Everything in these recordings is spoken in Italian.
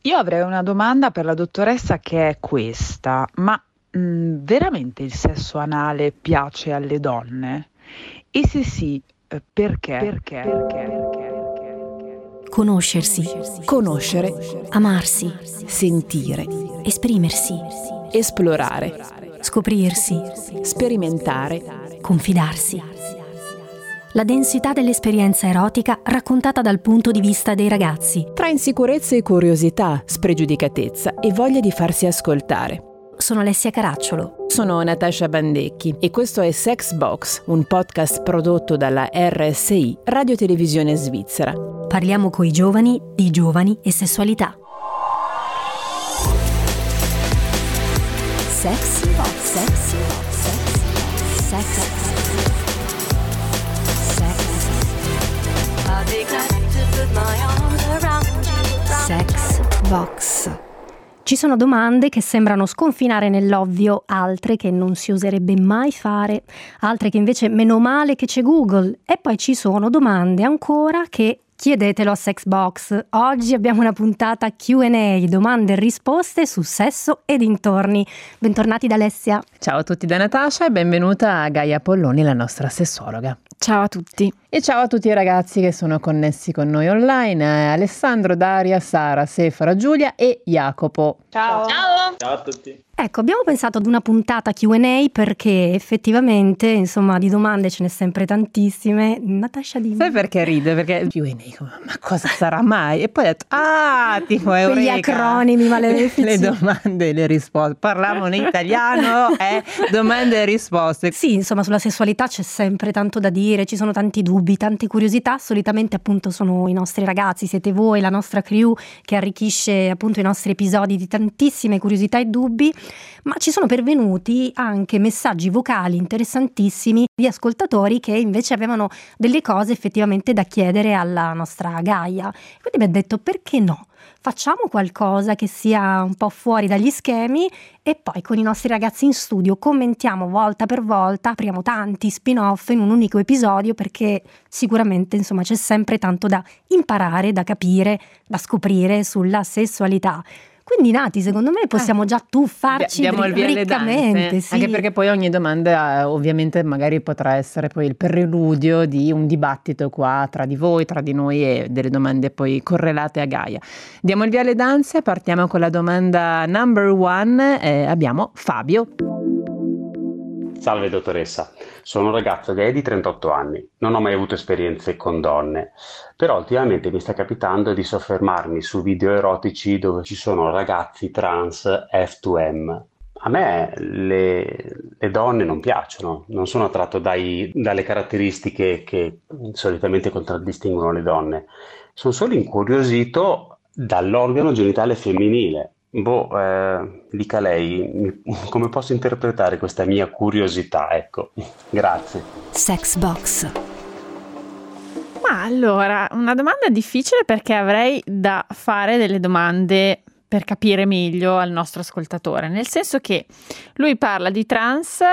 Io avrei una domanda per la dottoressa che è questa, ma veramente il sesso anale piace alle donne? E se sì, perché? Conoscersi, Conoscere, amarsi, sentire, esprimersi, esplorare, scoprirsi, sperimentare. confidarsi. La densità dell'esperienza erotica raccontata dal punto di vista dei ragazzi. Tra insicurezza e curiosità, spregiudicatezza e voglia di farsi ascoltare. Sono Alessia Caracciolo. Sono Natascia Bandecchi e questo è Sex Box, un podcast prodotto dalla RSI, Radio Televisione Svizzera. Parliamo coi giovani di giovani e sessualità. Sex Box. Sex Box. Sex. Sex Box. Ci sono domande che sembrano sconfinare nell'ovvio, altre che non si userebbe mai fare, altre che invece meno male che c'è Google, e poi ci sono domande ancora che chiedetelo a Sex Box. Oggi abbiamo una puntata Q&A, domande e risposte su sesso e dintorni. Bentornati da Alessia. Ciao a tutti da Natascia e benvenuta a Gaia Polloni, la nostra sessologa. Ciao a tutti. E ciao a tutti i ragazzi che sono connessi con noi online, Alessandro, Daria, Sara, Sefara, Giulia e Jacopo. Ciao! Ciao a tutti. Ecco, abbiamo pensato ad una puntata Q&A perché effettivamente, insomma, di domande ce n'è sempre tantissime. Natascia, dimmi. Sai perché ride? Perché Q&A, ma cosa sarà mai? E poi ho detto, tipo eureka! Quegli acronimi malefici. Le domande e le risposte. Parliamo in italiano, domande e risposte. Sì, insomma, sulla sessualità c'è sempre tanto da dire, ci sono tanti dubbi, tante curiosità. Solitamente appunto sono i nostri ragazzi, siete voi, la nostra crew che arricchisce appunto i nostri episodi di tantissime curiosità e dubbi. Ma ci sono pervenuti anche messaggi vocali interessantissimi di ascoltatori che invece avevano delle cose effettivamente da chiedere alla nostra Gaia. Quindi mi ha detto, perché no? Facciamo qualcosa che sia un po' fuori dagli schemi e poi con i nostri ragazzi in studio commentiamo volta per volta, apriamo tanti spin-off in un unico episodio, perché sicuramente insomma c'è sempre tanto da imparare, da capire, da scoprire sulla sessualità. Quindi Nati, secondo me possiamo già tuffarci riccamente, sì. Anche perché poi ogni domanda ovviamente magari potrà essere poi il preludio di un dibattito qua tra di voi, tra di noi, e delle domande poi correlate a Gaia. Diamo il via alle danze, partiamo con la domanda number one, abbiamo Fabio. Salve dottoressa, sono un ragazzo gay di 38 anni, non ho mai avuto esperienze con donne, però ultimamente mi sta capitando di soffermarmi su video erotici dove ci sono ragazzi trans F2M. A me le donne non piacciono, non sono attratto dalle caratteristiche che solitamente contraddistinguono le donne, sono solo incuriosito dall'organo genitale femminile. Dica lei, come posso interpretare questa mia curiosità? Ecco, grazie. Sex Box. Ma allora, una domanda difficile perché avrei da fare delle domande per capire meglio al nostro ascoltatore, nel senso che lui parla di trans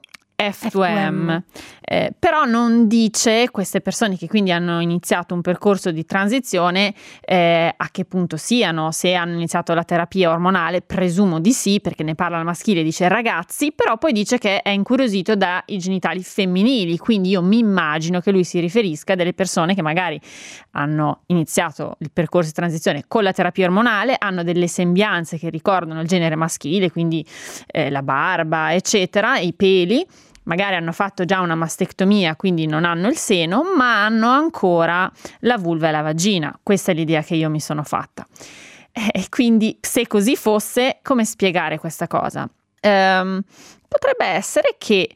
F2M. Però non dice queste persone che quindi hanno iniziato un percorso di transizione a che punto siano, se hanno iniziato la terapia ormonale, presumo di sì, perché ne parla al maschile, dice ragazzi, però poi dice che è incuriosito dai genitali femminili, quindi io mi immagino che lui si riferisca a delle persone che magari hanno iniziato il percorso di transizione con la terapia ormonale, hanno delle sembianze che ricordano il genere maschile, quindi la barba, eccetera, i peli. Magari hanno fatto già una mastectomia, quindi non hanno il seno, ma hanno ancora la vulva e la vagina. Questa è l'idea che io mi sono fatta. E quindi, se così fosse, come spiegare questa cosa? Potrebbe essere che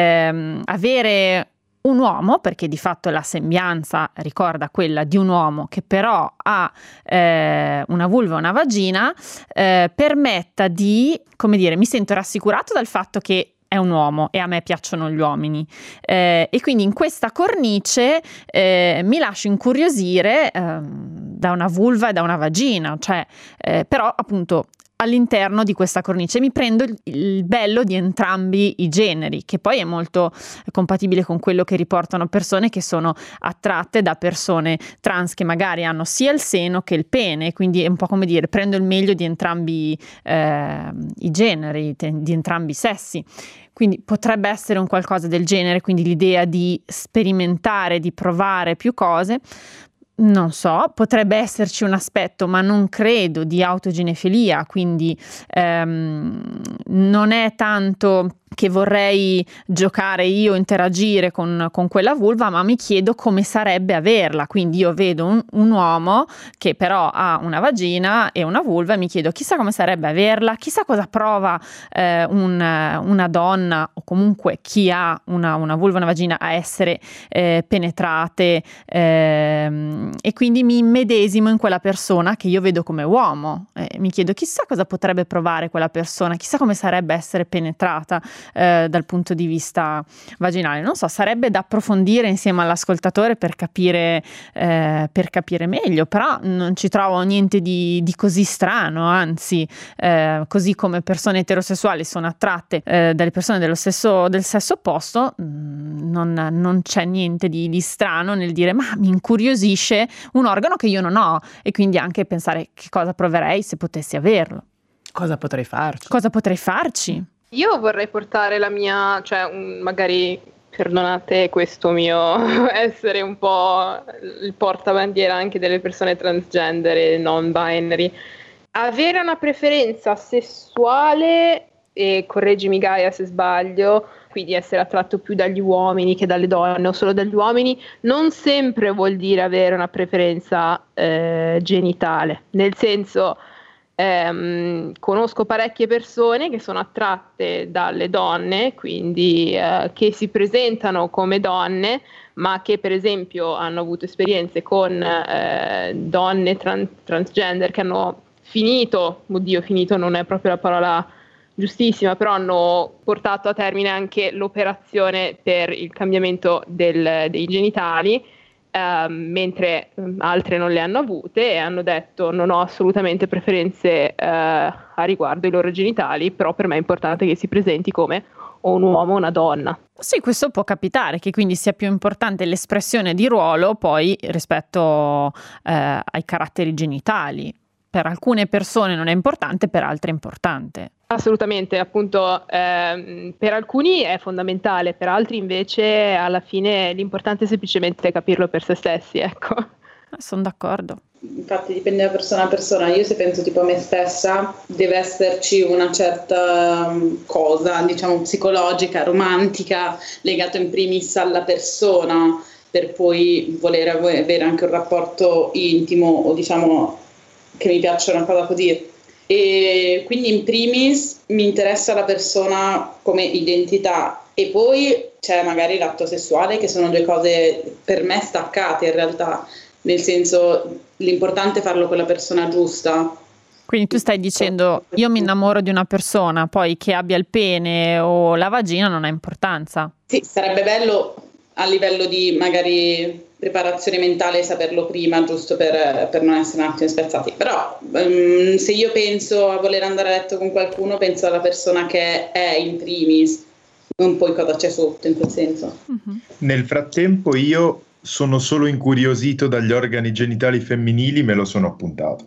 avere un uomo, perché di fatto la sembianza ricorda quella di un uomo che però ha una vulva e una vagina, permetta di, come dire, mi sento rassicurato dal fatto che è un uomo e a me piacciono gli uomini, e quindi in questa cornice mi lascio incuriosire da una vulva e da una vagina, cioè però appunto all'interno di questa cornice, mi prendo il bello di entrambi i generi, che poi è molto compatibile con quello che riportano persone che sono attratte da persone trans che magari hanno sia il seno che il pene, quindi è un po' come dire prendo il meglio di entrambi i generi, di entrambi i sessi. Quindi potrebbe essere un qualcosa del genere, quindi l'idea di sperimentare, di provare più cose. Non so, potrebbe esserci un aspetto, ma non credo, di autogenefilia, quindi non è tanto che vorrei giocare io, interagire con quella vulva, ma mi chiedo come sarebbe averla. Quindi io vedo un uomo che però ha una vagina e una vulva e mi chiedo chissà come sarebbe averla, chissà cosa prova una donna o comunque chi ha una vulva e una vagina a essere penetrate, e quindi mi immedesimo in quella persona che io vedo come uomo. Mi chiedo chissà cosa potrebbe provare quella persona, chissà come sarebbe essere penetrata dal punto di vista vaginale. Non so, sarebbe da approfondire insieme all'ascoltatore per capire meglio, però non ci trovo niente di così strano, anzi, così come persone eterosessuali sono attratte dalle persone del sesso opposto, non c'è niente di strano nel dire ma mi incuriosisce un organo che io non ho, e quindi anche pensare che cosa proverei se potessi averlo. Cosa potrei farci? Cosa potrei farci? Io vorrei portare la mia, cioè magari perdonate questo mio essere un po' il portabandiera anche delle persone transgender e non binary, avere una preferenza sessuale, e correggimi Gaia se sbaglio, quindi essere attratto più dagli uomini che dalle donne o solo dagli uomini, non sempre vuol dire avere una preferenza genitale, nel senso conosco parecchie persone che sono attratte dalle donne, quindi che si presentano come donne, ma che per esempio hanno avuto esperienze con donne transgender che hanno finito non è proprio la parola giustissima, però hanno portato a termine anche l'operazione per il cambiamento dei genitali, mentre altre non le hanno avute e hanno detto non ho assolutamente preferenze a riguardo i loro genitali, però per me è importante che si presenti come o un uomo o una donna. Sì, questo può capitare, che quindi sia più importante l'espressione di ruolo poi rispetto ai caratteri genitali. Per alcune persone non è importante, per altre è importante. Assolutamente, appunto per alcuni è fondamentale, per altri invece alla fine l'importante è semplicemente capirlo per se stessi, ecco. Sono d'accordo. Infatti dipende da persona a persona. Io se penso tipo a me stessa, deve esserci una certa cosa, diciamo psicologica, romantica, legata in primis alla persona, per poi voler avere anche un rapporto intimo o diciamo che mi piaccia una cosa così. E quindi in primis mi interessa la persona come identità e poi c'è magari l'atto sessuale, che sono due cose per me staccate in realtà, nel senso l'importante è farlo con la persona giusta. Quindi tu stai dicendo io mi innamoro di una persona, poi che abbia il pene o la vagina non ha importanza. Sì, sarebbe bello a livello di magari preparazione mentale saperlo prima, giusto per non essere un attimo spezzati. Però se io penso a voler andare a letto con qualcuno, penso alla persona che è in primis, non poi cosa c'è sotto in quel senso. Nel frattempo io sono solo incuriosito dagli organi genitali femminili, me lo sono appuntato.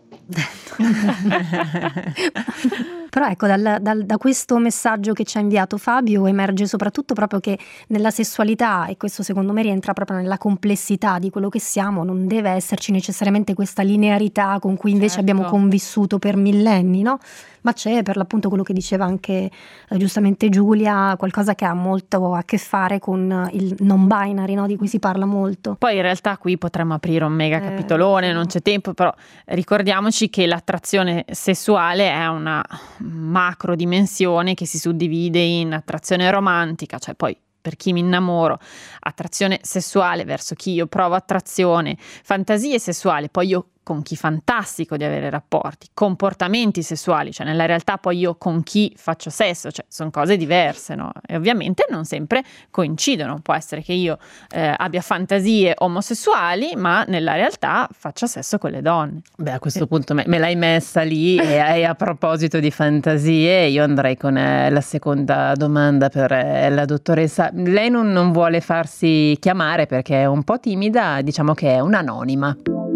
Però ecco, da questo messaggio che ci ha inviato Fabio emerge soprattutto proprio che nella sessualità, e questo secondo me rientra proprio nella complessità di quello che siamo, non deve esserci necessariamente questa linearità con cui invece abbiamo convissuto per millenni, no? Ma c'è per l'appunto quello che diceva anche giustamente Giulia, qualcosa che ha molto a che fare con il non binary, no? Di cui si parla molto. Poi in realtà qui potremmo aprire un mega capitolone, non c'è tempo, però ricordiamoci che l'attrazione sessuale è una macro dimensione che si suddivide in attrazione romantica, cioè poi per chi mi innamoro, attrazione sessuale verso chi io provo attrazione, fantasie sessuali, poi io con chi fantastico di avere rapporti, comportamenti sessuali, cioè nella realtà poi io con chi faccio sesso, cioè sono cose diverse, no? E ovviamente non sempre coincidono, può essere che io abbia fantasie omosessuali ma nella realtà faccia sesso con le donne. Beh, a questo punto me l'hai messa lì e a proposito di fantasie io andrei con la seconda domanda per la dottoressa. Lei non vuole farsi chiamare perché è un po' timida, diciamo che è un'anonima.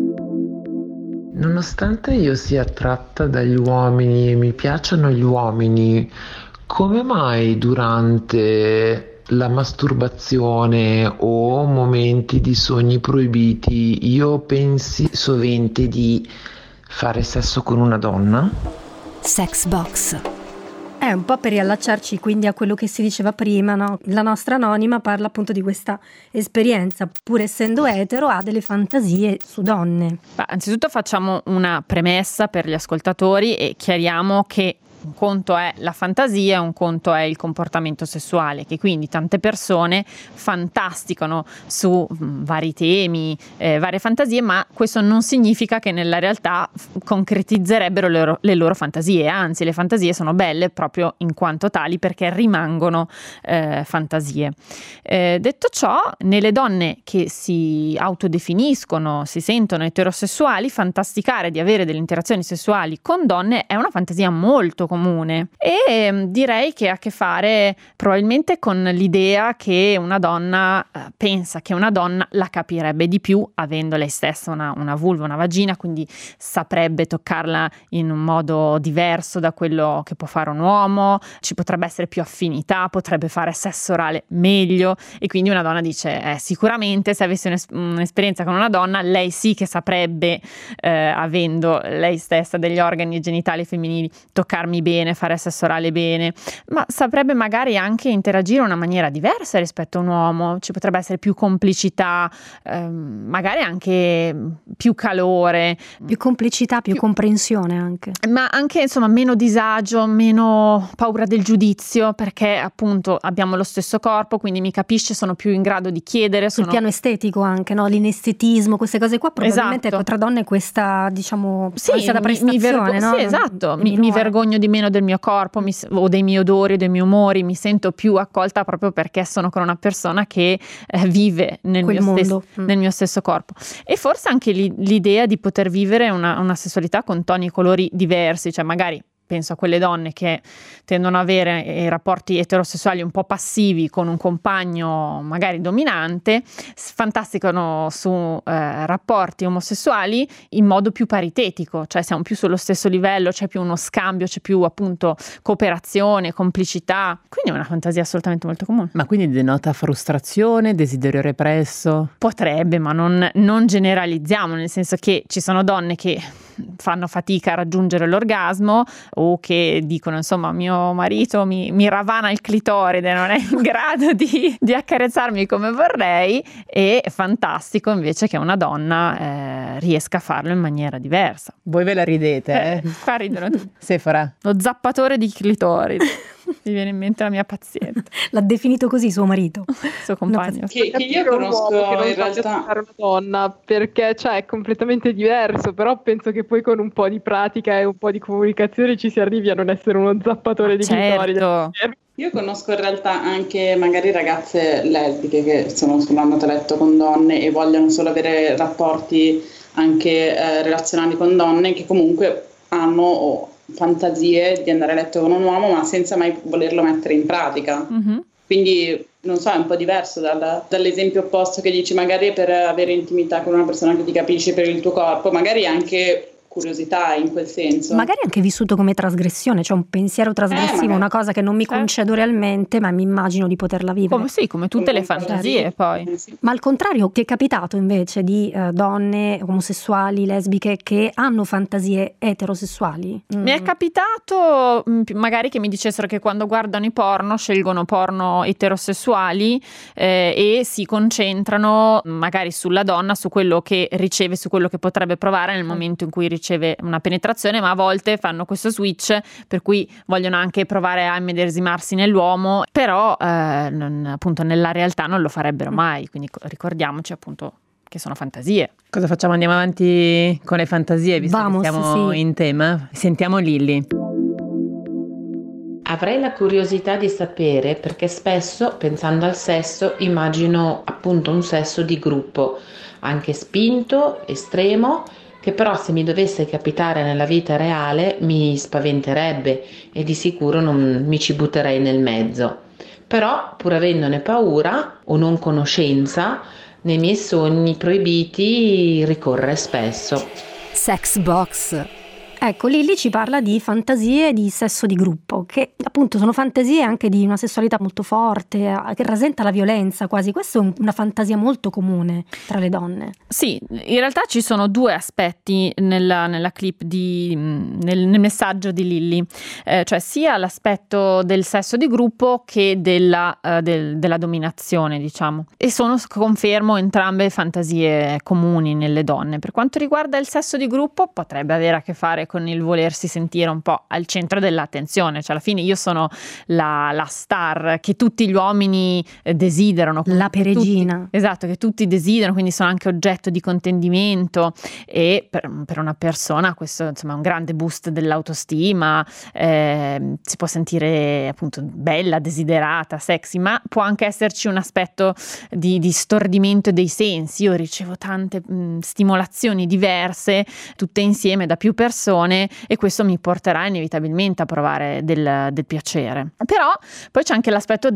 Nonostante io sia attratta dagli uomini e mi piacciono gli uomini, come mai durante la masturbazione o momenti di sogni proibiti io pensi sovente di fare sesso con una donna? Sex Box. È un po' per riallacciarci quindi a quello che si diceva prima, no? La nostra anonima parla appunto di questa esperienza, pur essendo etero ha delle fantasie su donne. Anzitutto facciamo una premessa per gli ascoltatori e chiariamo che un conto è la fantasia, un conto è il comportamento sessuale, che quindi tante persone fantasticano su vari temi, varie fantasie, ma questo non significa che nella realtà concretizzerebbero le loro fantasie, anzi le fantasie sono belle proprio in quanto tali perché rimangono fantasie. Detto ciò, nelle donne che si autodefiniscono, si sentono eterosessuali, fantasticare di avere delle interazioni sessuali con donne è una fantasia molto comune e direi che ha a che fare probabilmente con l'idea che una donna pensa che una donna la capirebbe di più avendo lei stessa una vulva, una vagina, quindi saprebbe toccarla in un modo diverso da quello che può fare un uomo, ci potrebbe essere più affinità, potrebbe fare sesso orale meglio e quindi una donna dice sicuramente se avessi un'esperienza con una donna lei sì che saprebbe avendo lei stessa degli organi genitali femminili toccarmi bene, fare sesso orale bene, ma saprebbe magari anche interagire in una maniera diversa rispetto a un uomo, ci potrebbe essere più complicità, magari anche più calore, più complicità, più comprensione anche, ma anche insomma meno disagio, meno paura del giudizio, perché appunto abbiamo lo stesso corpo, quindi mi capisce, sono più in grado di chiedere. Sul piano estetico anche, no? L'inestetismo, queste cose qua probabilmente esatto. Tra donne questa diciamo sì, ansia da prestazione, no? Sì, esatto, mi vergogno di meno del mio corpo o dei miei odori o dei miei umori, mi sento più accolta proprio perché sono con una persona che vive nel mio stesso corpo e forse anche l'idea di poter vivere una sessualità con toni e colori diversi, cioè magari penso a quelle donne che tendono ad avere rapporti eterosessuali un po' passivi con un compagno magari dominante, fantasticano su rapporti omosessuali in modo più paritetico, cioè siamo più sullo stesso livello, c'è più uno scambio, c'è più appunto cooperazione, complicità, quindi è una fantasia assolutamente molto comune. Ma quindi denota frustrazione, desiderio represso? Potrebbe, ma non generalizziamo, nel senso che ci sono donne che fanno fatica a raggiungere l'orgasmo o che dicono insomma mio marito mi ravana il clitoride, non è in grado di accarezzarmi come vorrei, e è fantastico invece che una donna riesca a farlo in maniera diversa. Voi ve la ridete? Qua ridono tutti. Sephora? Lo zappatore di clitoride. Mi viene in mente la mia paziente. L'ha definito così suo marito, suo compagno. Che io conosco in realtà una donna, perché cioè è completamente diverso, però penso che poi con un po' di pratica e un po' di comunicazione ci si arrivi a non essere uno zappatore di clitoride. Io conosco in realtà anche magari ragazze lesbiche che sono andate a letto con donne e vogliono solo avere rapporti anche relazionali con donne che comunque hanno fantasie di andare a letto con un uomo ma senza mai volerlo mettere in pratica. Mm-hmm. Quindi non so, è un po' diverso dall'esempio opposto che dici magari per avere intimità con una persona che ti capisce per il tuo corpo, magari anche curiosità in quel senso. Magari anche vissuto come trasgressione, cioè un pensiero trasgressivo, una cosa che non mi concedo realmente ma mi immagino di poterla vivere. Come tutte le fantasie poi. Ma al contrario, ti è capitato invece di donne omosessuali, lesbiche che hanno fantasie eterosessuali? Mi è capitato magari che mi dicessero che quando guardano i porno scelgono porno eterosessuali e si concentrano magari sulla donna, su quello che riceve, su quello che potrebbe provare nel momento in cui riceve una penetrazione, ma a volte fanno questo switch per cui vogliono anche provare a immedesimarsi nell'uomo, però appunto nella realtà non lo farebbero mai, quindi ricordiamoci appunto che sono fantasie. Cosa facciamo? Andiamo avanti con le fantasie, visto che siamo in tema? Sentiamo Lilli. Avrei la curiosità di sapere, perché spesso pensando al sesso immagino appunto un sesso di gruppo, anche spinto, estremo, che però se mi dovesse capitare nella vita reale mi spaventerebbe e di sicuro non mi ci butterei nel mezzo. Però, pur avendone paura o non conoscenza, nei miei sogni proibiti ricorre spesso. Sex Box. Ecco, Lilli ci parla di fantasie di sesso di gruppo, che appunto sono fantasie anche di una sessualità molto forte, che rasenta la violenza quasi. Questa è una fantasia molto comune tra le donne. Sì, in realtà ci sono due aspetti nella clip, nel messaggio di Lilli, cioè sia l'aspetto del sesso di gruppo che della dominazione, diciamo. E confermo, entrambe fantasie comuni nelle donne. Per quanto riguarda il sesso di gruppo, potrebbe avere a che fare con il volersi sentire un po' al centro dell'attenzione, cioè alla fine io sono la star che tutti gli uomini desiderano, la peregina, esatto, che tutti desiderano, quindi sono anche oggetto di contendimento, e per una persona questo insomma è un grande boost dell'autostima, si può sentire appunto bella, desiderata, sexy, ma può anche esserci un aspetto di stordimento dei sensi. Io ricevo tante stimolazioni diverse tutte insieme da più persone, e questo mi porterà inevitabilmente a provare del piacere. Però poi c'è anche l'aspetto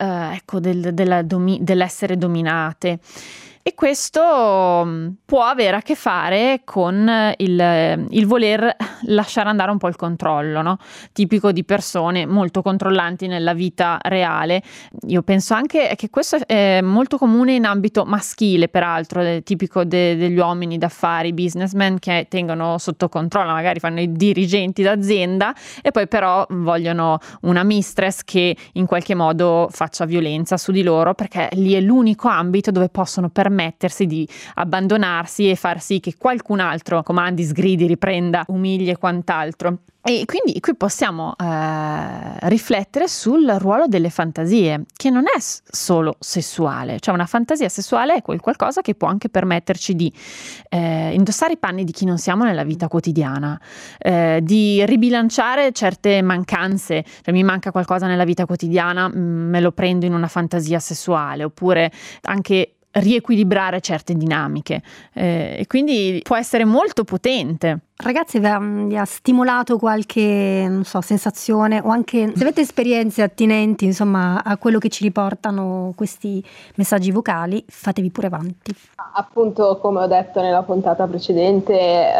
dell'essere dominate, e questo può avere a che fare con il voler lasciare andare un po' il controllo, no? Tipico di persone molto controllanti nella vita reale. Io penso anche che questo è molto comune in ambito maschile, peraltro, è tipico degli uomini d'affari, businessmen, che tengono sotto controllo, magari fanno i dirigenti d'azienda e poi però vogliono una mistress che in qualche modo faccia violenza su di loro, perché lì è l'unico ambito dove possono permettersi di abbandonarsi e far sì che qualcun altro comandi, sgridi, riprenda, umili e quant'altro. E quindi qui possiamo riflettere sul ruolo delle fantasie, che non è solo sessuale, cioè una fantasia sessuale è qualcosa che può anche permetterci di indossare i panni di chi non siamo nella vita quotidiana, di ribilanciare certe mancanze, cioè mi manca qualcosa nella vita quotidiana, me lo prendo in una fantasia sessuale, oppure anche riequilibrare certe dinamiche, e quindi può essere molto potente. Ragazzi, vi ha stimolato qualche, non so, sensazione, o anche se avete esperienze attinenti, insomma, a quello che ci riportano questi messaggi vocali, fatevi pure avanti. Appunto, come ho detto nella puntata precedente,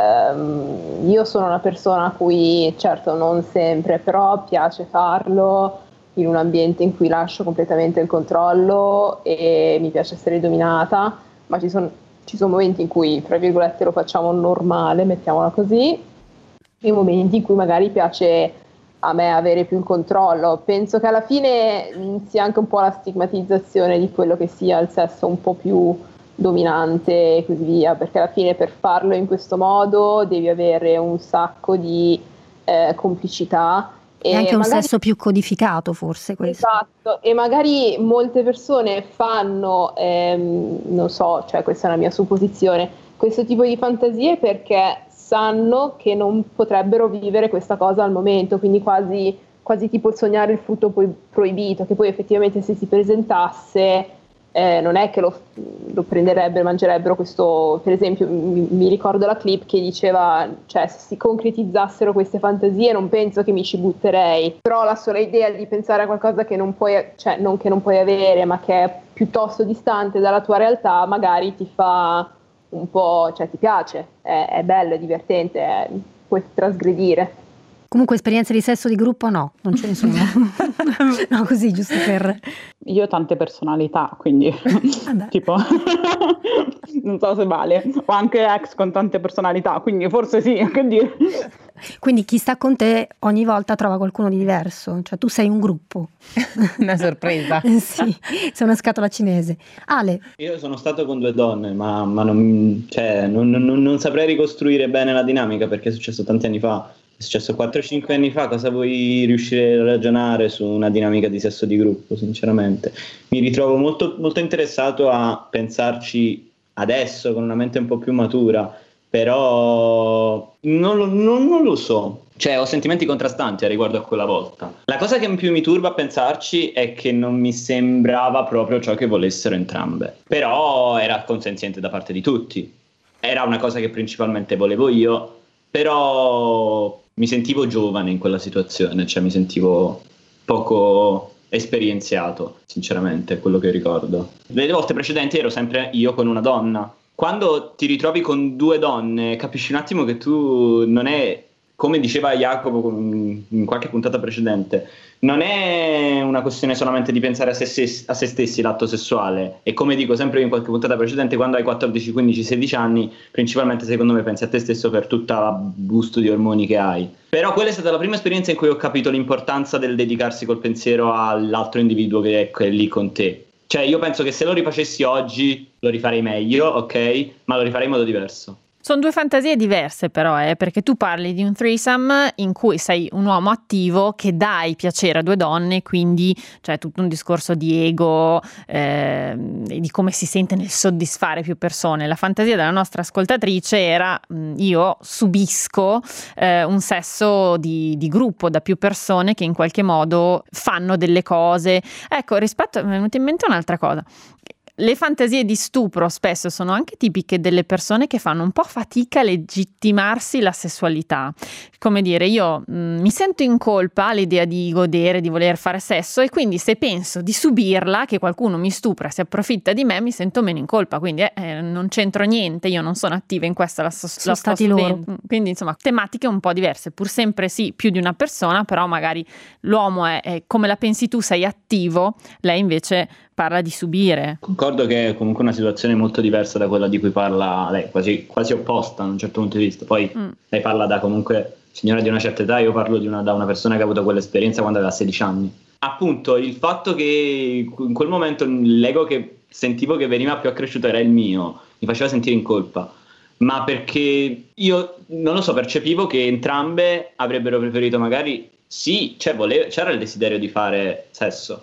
io sono una persona a cui, certo non sempre, però piace farlo in un ambiente in cui lascio completamente il controllo e mi piace essere dominata, ma ci sono momenti in cui, tra virgolette, lo facciamo normale, mettiamola così, e momenti in cui magari piace a me avere più il controllo. Penso che alla fine sia anche un po' la stigmatizzazione di quello che sia il sesso un po' più dominante e così via, perché alla fine per farlo in questo modo devi avere un sacco di complicità. E anche un sesso più codificato, forse, questo. Esatto, e magari molte persone fanno, non so, cioè questa è la mia supposizione, questo tipo di fantasie perché sanno che non potrebbero vivere questa cosa al momento, quindi quasi tipo il sognare il frutto proibito, che poi effettivamente se si presentasse non è che lo prenderebbero, mangerebbero questo. Per esempio mi ricordo la clip che diceva, cioè se si concretizzassero queste fantasie non penso che mi ci butterei, però la sola idea di pensare a qualcosa che non puoi, cioè non che non puoi avere, ma che è piuttosto distante dalla tua realtà, magari ti fa un po', cioè ti piace, è bello, è divertente, puoi trasgredire. Comunque esperienze di sesso di gruppo no, non ce ne sono. No, così, giusto per... Io ho tante personalità, quindi tipo, non so se vale, ho anche ex con tante personalità, quindi forse sì, che dire. Quindi chi sta con te ogni volta trova qualcuno di diverso, cioè tu sei un gruppo. Una sorpresa. Sì, sei una scatola cinese. Ale? Io sono stato con 2 donne, ma non saprei ricostruire bene la dinamica perché è successo tanti anni fa. È successo 4-5 anni fa, cosa vuoi riuscire a ragionare su una dinamica di sesso di gruppo, sinceramente? Mi ritrovo molto, molto interessato a pensarci adesso con una mente un po' più matura, però non lo so. Cioè, ho sentimenti contrastanti a riguardo a quella volta. La cosa che più mi turba a pensarci è che non mi sembrava proprio ciò che volessero entrambe. Però era consenziente da parte di tutti. Era una cosa che principalmente volevo io, però mi sentivo giovane in quella situazione, cioè mi sentivo poco esperienziato, sinceramente, è quello che ricordo. Le volte precedenti ero sempre io con una donna. Quando ti ritrovi con 2 donne, capisci un attimo che tu non è, come diceva Jacopo in qualche puntata precedente, non è una questione solamente di pensare a se stessi l'atto sessuale. E come dico sempre in qualche puntata precedente, quando hai 14, 15, 16 anni, principalmente secondo me pensi a te stesso per tutta la busto di ormoni che hai. Però quella è stata la prima esperienza in cui ho capito l'importanza del dedicarsi col pensiero all'altro individuo che è lì con te. Cioè io penso che se lo rifacessi oggi lo rifarei meglio, ok? Ma lo rifarei in modo diverso. Sono 2 fantasie diverse però, perché tu parli di un threesome in cui sei un uomo attivo che dai piacere a 2 donne, quindi c'è tutto un discorso di ego, di come si sente nel soddisfare più persone. La fantasia della nostra ascoltatrice era io subisco un sesso di gruppo da più persone che in qualche modo fanno delle cose. Ecco, mi è venuta in mente un'altra cosa. Le fantasie di stupro spesso sono anche tipiche delle persone che fanno un po' fatica a legittimarsi la sessualità. Come dire, io mi sento in colpa all'idea di godere, di voler fare sesso, e quindi se penso di subirla, che qualcuno mi stupra, si approfitta di me, mi sento meno in colpa. Quindi non c'entro niente, io non sono attiva in questa, la sto loro. Quindi insomma tematiche un po' diverse, pur sempre sì, più di una persona, però magari l'uomo è come la pensi tu, sei attivo, lei invece parla di subire. Concordo che è comunque una situazione molto diversa da quella di cui parla lei, quasi opposta da un certo punto di vista. Poi lei parla da comunque signora di una certa età, io parlo da una persona che ha avuto quell'esperienza quando aveva 16 anni. Appunto, il fatto che in quel momento l'ego che sentivo che veniva più accresciuto era il mio, mi faceva sentire in colpa. Ma perché io, non lo so, percepivo che entrambe avrebbero preferito magari, sì, c'era il desiderio di fare sesso,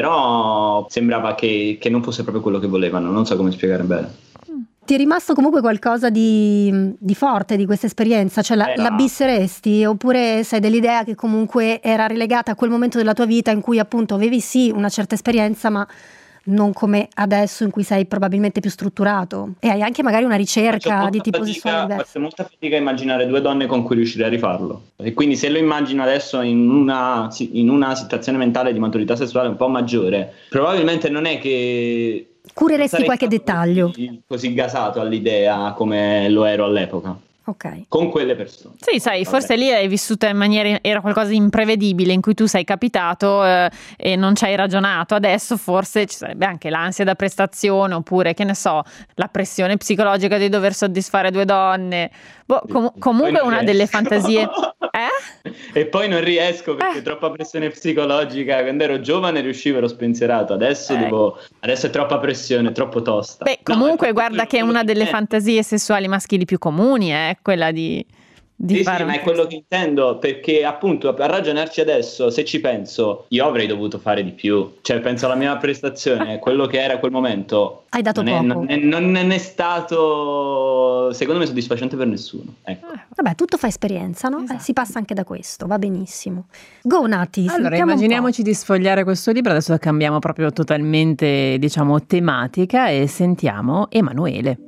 però sembrava che non fosse proprio quello che volevano, non so come spiegare bene. Ti è rimasto comunque qualcosa di forte di questa esperienza? Cioè la bisseresti, oppure sei dell'idea che comunque era relegata a quel momento della tua vita in cui appunto avevi sì una certa esperienza, ma non come adesso in cui sei probabilmente più strutturato e hai anche magari una ricerca di tipo sessuale diverso? Faccio molta fatica a immaginare 2 donne con cui riuscirei a rifarlo, e quindi se lo immagino adesso in una situazione mentale di maturità sessuale un po' maggiore, probabilmente non è che cureresti qualche dettaglio così gasato all'idea come lo ero all'epoca. Ok. Con quelle persone. Sì, sai, forse lì hai vissuto in maniera, era qualcosa di imprevedibile in cui tu sei capitato e non ci hai ragionato. Adesso forse ci sarebbe anche l'ansia da prestazione, oppure che ne so, la pressione psicologica di dover soddisfare 2 donne. Comunque una delle fantasie. E poi non riesco perché troppa pressione psicologica. Quando ero giovane riuscivo, ero spensierato. Adesso è troppa pressione, è troppo tosta. Beh, comunque guarda che è una delle fantasie sessuali maschili più comuni, quella di fare. Sì, ma è quello che intendo, perché appunto a ragionarci adesso, se ci penso, io avrei dovuto fare di più. Cioè penso alla mia prestazione, quello che era a quel momento. Hai dato poco. Non è stato, secondo me, soddisfacente per nessuno. Ecco. Vabbè, tutto fa esperienza, no? Esatto. Si passa anche da questo, va benissimo. Go Nati, allora immaginiamoci di sfogliare questo libro, adesso cambiamo proprio totalmente, diciamo, tematica e sentiamo Emanuele.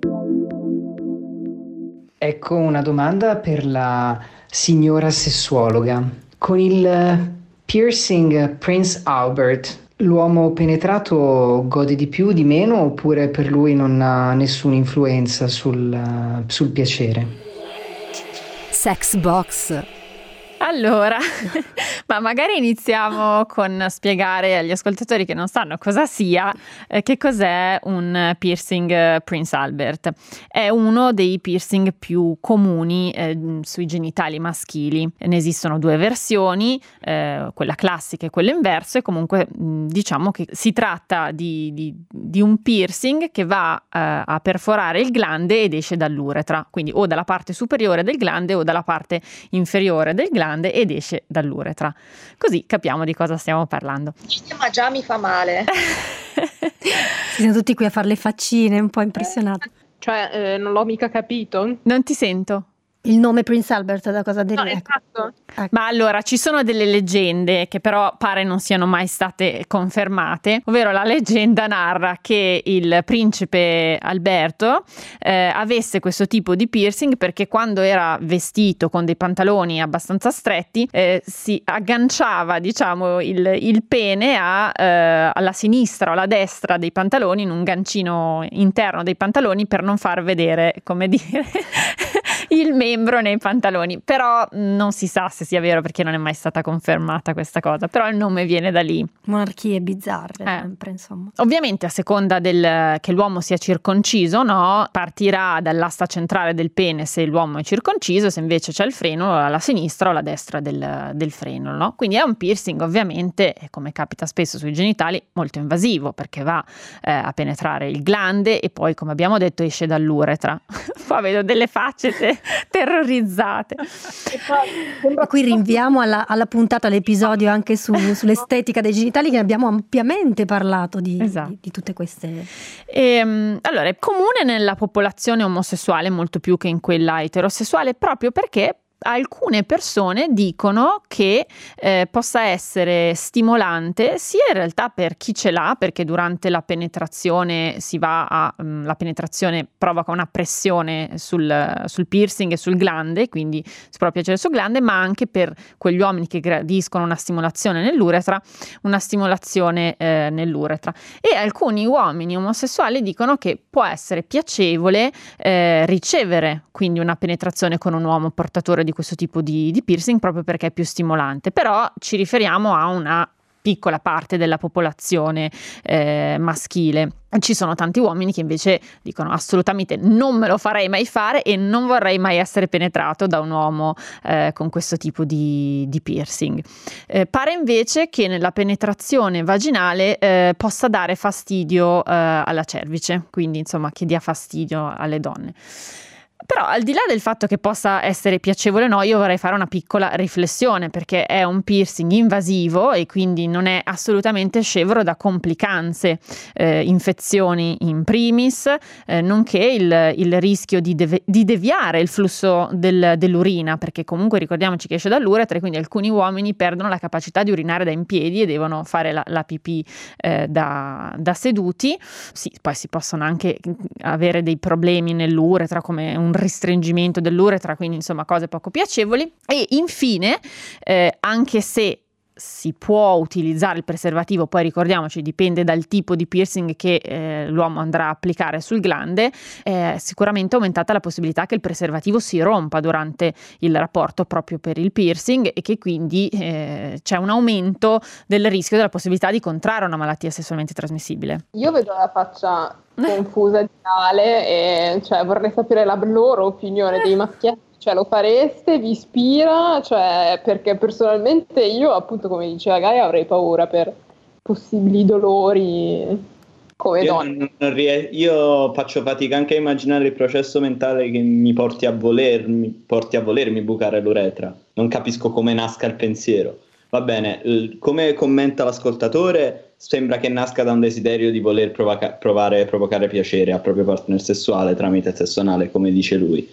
Ecco una domanda per la signora sessuologa. Con il piercing Prince Albert, l'uomo penetrato gode di più, di meno, oppure per lui non ha nessuna influenza sul piacere? Sex Box. Allora, ma magari iniziamo con spiegare agli ascoltatori che non sanno cosa sia, che cos'è un piercing Prince Albert. È uno dei piercing più comuni sui genitali maschili. Ne esistono 2 versioni, quella classica e quella in verso, e comunque diciamo che si tratta di un piercing che va a perforare il glande ed esce dall'uretra, quindi o dalla parte superiore del glande o dalla parte inferiore del glande ed esce dall'uretra. Così capiamo di cosa stiamo parlando. Ma già mi fa male. Si sono tutti qui a fare le faccine, un po' impressionati. Cioè, non l'ho mica capito. Non ti sento. Il nome Prince Albert da cosa deriva? No, esatto. Ma allora ci sono delle leggende che però pare non siano mai state confermate, ovvero la leggenda narra che il principe Alberto avesse questo tipo di piercing perché quando era vestito con dei pantaloni abbastanza stretti si agganciava, diciamo, il pene alla sinistra o alla destra dei pantaloni, in un gancino interno dei pantaloni, per non far vedere, come dire, il membro nei pantaloni. Però non si sa se sia vero perché non è mai stata confermata questa cosa, però il nome viene da lì. Monarchie bizzarre sempre, insomma. Ovviamente a seconda che l'uomo sia circonciso, no, partirà dall'asta centrale del pene se l'uomo è circonciso, se invece c'è il freno alla sinistra o alla destra del freno, no? Quindi è un piercing ovviamente, come capita spesso sui genitali, molto invasivo perché va a penetrare il glande e poi, come abbiamo detto, esce dall'uretra. Qua vedo delle facce terrorizzate. E qui rinviamo alla puntata, all'episodio anche sull'estetica dei genitali, che abbiamo ampiamente parlato di tutte queste. Allora, è comune nella popolazione omosessuale molto più che in quella eterosessuale, proprio perché alcune persone dicono che possa essere stimolante sia in realtà per chi ce l'ha, perché durante la penetrazione la penetrazione provoca una pressione sul piercing e sul glande, quindi si prova piacere sul glande, ma anche per quegli uomini che gradiscono una stimolazione nell'uretra, e alcuni uomini omosessuali dicono che può essere piacevole ricevere quindi una penetrazione con un uomo portatore di questo tipo di piercing, proprio perché è più stimolante. Però ci riferiamo a una piccola parte della popolazione maschile. Ci sono tanti uomini che invece dicono assolutamente non me lo farei mai fare e non vorrei mai essere penetrato da un uomo con questo tipo di piercing. Pare invece che nella penetrazione vaginale possa dare fastidio alla cervice, quindi insomma che dia fastidio alle donne. Però al di là del fatto che possa essere piacevole o no, io vorrei fare una piccola riflessione, perché è un piercing invasivo e quindi non è assolutamente scevro da complicanze, infezioni in primis, nonché il rischio di deviare il flusso dell'urina, perché comunque ricordiamoci che esce dall'uretra e quindi alcuni uomini perdono la capacità di urinare da in piedi e devono fare la pipì da seduti. Sì, poi si possono anche avere dei problemi nell'uretra, come un ristringimento dell'uretra, quindi insomma cose poco piacevoli. E infine, anche se si può utilizzare il preservativo, poi ricordiamoci dipende dal tipo di piercing che l'uomo andrà a applicare sul glande, sicuramente è aumentata la possibilità che il preservativo si rompa durante il rapporto proprio per il piercing e che quindi c'è un aumento del rischio della possibilità di contrarre una malattia sessualmente trasmissibile. Io vedo la faccia confusa di Ale e cioè vorrei sapere la loro opinione dei maschietti. Cioè lo fareste? Vi ispira? Cioè, perché personalmente io, appunto, come diceva Gaia, avrei paura per possibili dolori come donna. Io faccio fatica anche a immaginare il processo mentale che mi porti a volermi bucare l'uretra. Non capisco come nasca il pensiero. Va bene, come commenta l'ascoltatore, sembra che nasca da un desiderio di voler provocare piacere al proprio partner sessuale tramite sesso anale, come dice lui.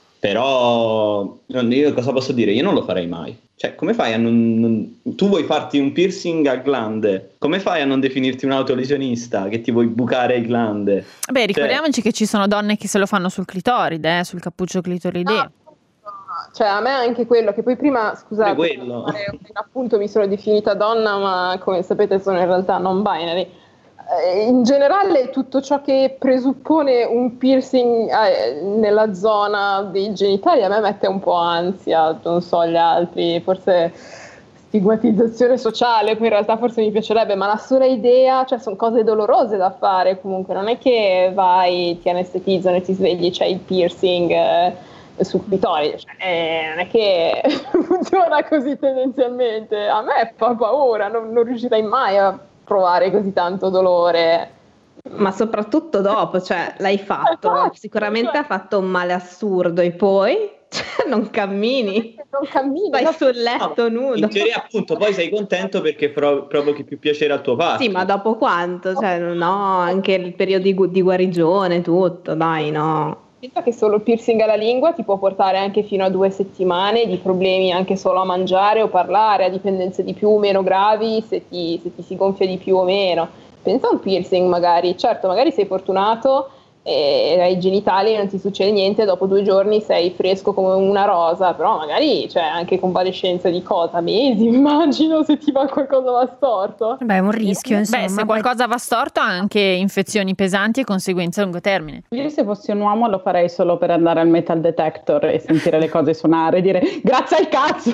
Però io cosa posso dire? Io non lo farei mai. Cioè, come fai a tu vuoi farti un piercing a glande? Come fai a non definirti un autolesionista che ti vuoi bucare il glande? Beh, ricordiamoci che ci sono donne che se lo fanno sul clitoride, sul cappuccio clitorideo. Cioè, a me anche quello che poi prima, scusate, appunto mi sono definita donna, ma come sapete sono in realtà non binary. In generale tutto ciò che presuppone un piercing nella zona dei genitali a me mette un po' ansia, non so gli altri, forse stigmatizzazione sociale, poi in realtà forse mi piacerebbe, ma la sola idea, cioè sono cose dolorose da fare comunque, non è che vai, ti anestetizzano e ti svegli, c'hai il piercing sul clitoride, cioè, non è che funziona così tendenzialmente, a me fa paura, non riuscirei mai a provare così tanto dolore. Ma soprattutto dopo, cioè l'hai fatto, sicuramente ha fatto un male assurdo e poi Non cammini. Non cammini. Stai sul letto nudo. In teoria appunto poi sei contento perché provochi più piacere al tuo partner. Sì, ma dopo quanto? Cioè, no, anche il periodo di guarigione, tutto, dai, no. Pensa che solo il piercing alla lingua ti può portare anche fino a 2 settimane di problemi anche solo a mangiare o parlare, a dipendenze di più o meno gravi, se ti si gonfia di più o meno. Pensa a un piercing magari, certo, magari sei fortunato e ai genitali non ti succede niente, dopo 2 giorni sei fresco come una rosa, però magari c'è anche convalescenza di cosa? Mesi, immagino, se ti va qualcosa va storto. Beh, è un rischio, insomma. Beh, se qualcosa va storto ha anche infezioni pesanti e conseguenze a lungo termine. Io se fossi un uomo lo farei solo per andare al metal detector e sentire le cose suonare e dire grazie al cazzo.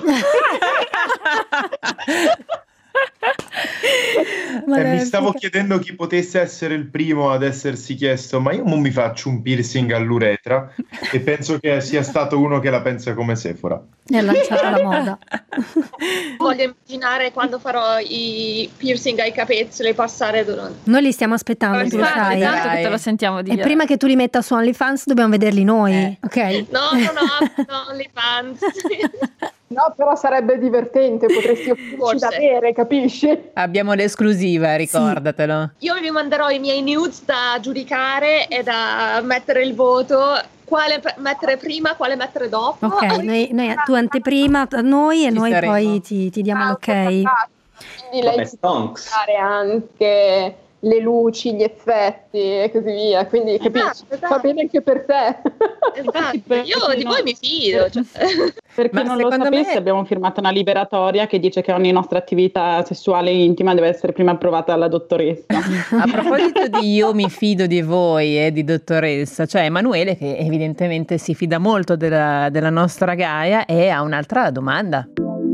Mi stavo chiedendo chi potesse essere il primo ad essersi chiesto, ma io non mi faccio un piercing all'uretra, e penso che sia stato uno che la pensa come Sephora. È lanciata la moda. Voglio immaginare quando farò i piercing ai capezzoli passare durante. Noi li stiamo aspettando, tu lo sai. Tanto che te lo sentiamo dire. E prima che tu li metta su OnlyFans dobbiamo vederli noi, ok? No, OnlyFans. No, però sarebbe divertente, potresti offrirci da bere, capisci? Abbiamo l'esclusiva, ricordatelo. Io vi manderò i miei nudes da giudicare e da mettere il voto, quale mettere prima, quale mettere dopo. Ok, tu anteprima a noi e noi saremo. Poi ti diamo l'ok. Quindi lei si può fare anche le luci, gli effetti e così via, quindi capisci, va bene anche per te. Esatto, io di voi mi fido. Cioè. Per chi non lo sapesse, abbiamo firmato una liberatoria che dice che ogni nostra attività sessuale intima deve essere prima approvata dalla dottoressa. A proposito di io mi fido di voi e di dottoressa, cioè Emanuele, che evidentemente si fida molto della nostra Gaia, e ha un'altra domanda.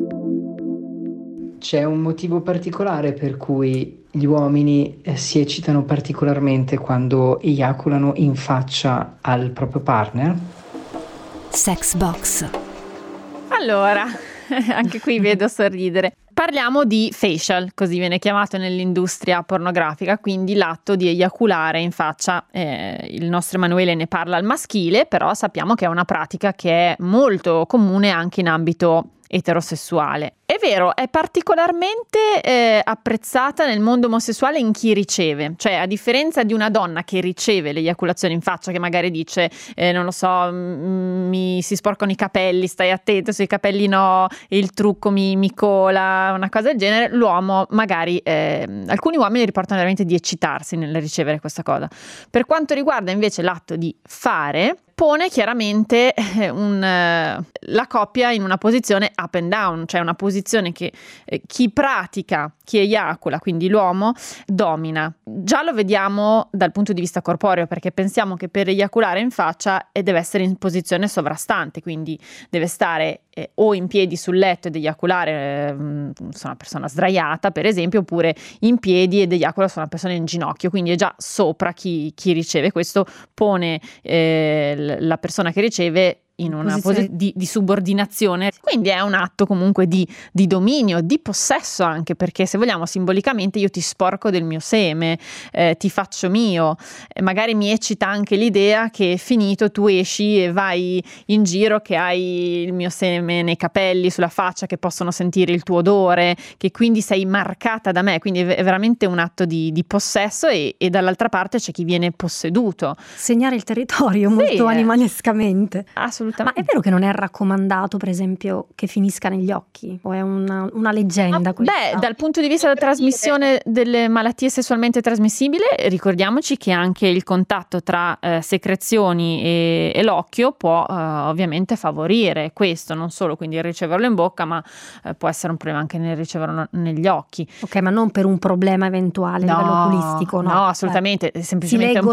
C'è un motivo particolare per cui gli uomini si eccitano particolarmente quando eiaculano in faccia al proprio partner? Sex Box. Allora, anche qui vedo sorridere. Parliamo di facial, così viene chiamato nell'industria pornografica, quindi l'atto di eiaculare in faccia. Il nostro Emanuele ne parla al maschile, però sappiamo che è una pratica che è molto comune anche in ambito eterosessuale. È vero, è particolarmente apprezzata nel mondo omosessuale in chi riceve, cioè a differenza di una donna che riceve l'eiaculazione in faccia, che magari dice non lo so, mi si sporcano i capelli, stai attento, sui capelli no, il trucco mi cola, una cosa del genere, l'uomo magari, alcuni uomini riportano veramente di eccitarsi nel ricevere questa cosa. Per quanto riguarda invece l'atto di fare, pone chiaramente la coppia in una posizione up and down, cioè una posizione che chi pratica, chi eiacula, quindi l'uomo, domina. Già lo vediamo dal punto di vista corporeo, perché pensiamo che per eiaculare in faccia deve essere in posizione sovrastante, quindi deve stare o in piedi sul letto ed eiaculare su una persona sdraiata, per esempio, oppure in piedi ed eiacula su una persona in ginocchio, quindi è già sopra chi riceve. Questo pone la persona che riceve in una posizione di subordinazione, quindi è un atto comunque di dominio, di possesso anche, perché se vogliamo simbolicamente io ti sporco del mio seme, ti faccio mio, magari mi eccita anche l'idea che finito tu esci e vai in giro che hai il mio seme nei capelli, sulla faccia, che possono sentire il tuo odore, che quindi sei marcata da me, quindi è veramente un atto di possesso e dall'altra parte c'è chi viene posseduto. Segnare il territorio molto animalescamente. Assolutamente. Ma è vero che non è raccomandato, per esempio, che finisca negli occhi? O è una leggenda questa? Beh, dal punto di vista della trasmissione delle malattie sessualmente trasmissibili, ricordiamoci che anche il contatto tra secrezioni e l'occhio può ovviamente favorire questo, non solo quindi il riceverlo in bocca, ma può essere un problema anche nel riceverlo negli occhi. Ok, ma non per un problema eventuale a livello oculistico, no? No, assolutamente, è semplicemente è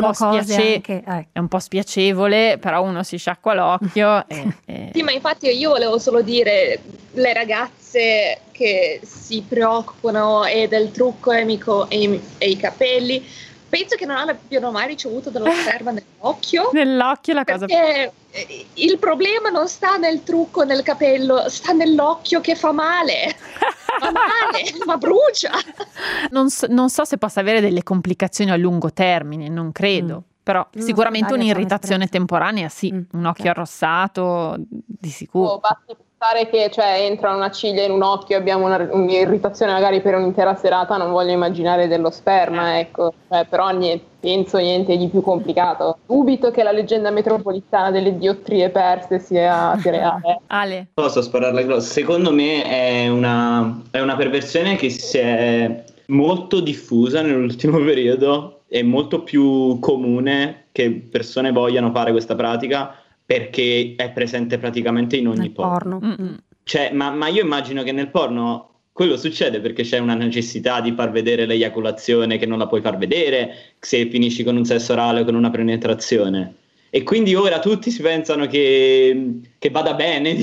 un po' spiacevole, però uno si sciacqua l'occhio. Sì, ma infatti io volevo solo dire, le ragazze che si preoccupano del trucco e i capelli, penso che non abbiano mai ricevuto della sperma nell'occhio. Nell'occhio è la cosa. Perché il problema non sta nel trucco, nel capello, sta nell'occhio che fa male. Fa male, ma brucia. Non so se possa avere delle complicazioni a lungo termine, non credo. però sicuramente un'irritazione temporanea, sì, un occhio arrossato, di sicuro. Basta pensare che entra una ciglia in un occhio, abbiamo un'irritazione magari per un'intera serata, non voglio immaginare dello sperma, ecco, però penso niente di più complicato. Dubito che la leggenda metropolitana delle diottrie perse sia reale. Ale. Posso spararla grossa? Secondo me è una perversione che si è molto diffusa nell'ultimo periodo, è molto più comune che persone vogliano fare questa pratica perché è presente praticamente in ogni porno. Cioè, ma io immagino che nel porno quello succede perché c'è una necessità di far vedere l'eiaculazione che non la puoi far vedere se finisci con un sesso orale o con una penetrazione. E quindi ora tutti si pensano che vada bene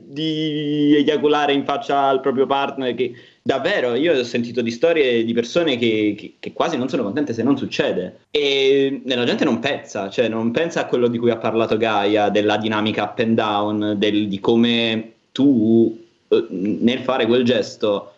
di eiaculare in faccia al proprio partner, che davvero io ho sentito di storie di persone che quasi non sono contente se non succede, e la gente non pensa a quello di cui ha parlato Gaia, della dinamica up and down, di come tu nel fare quel gesto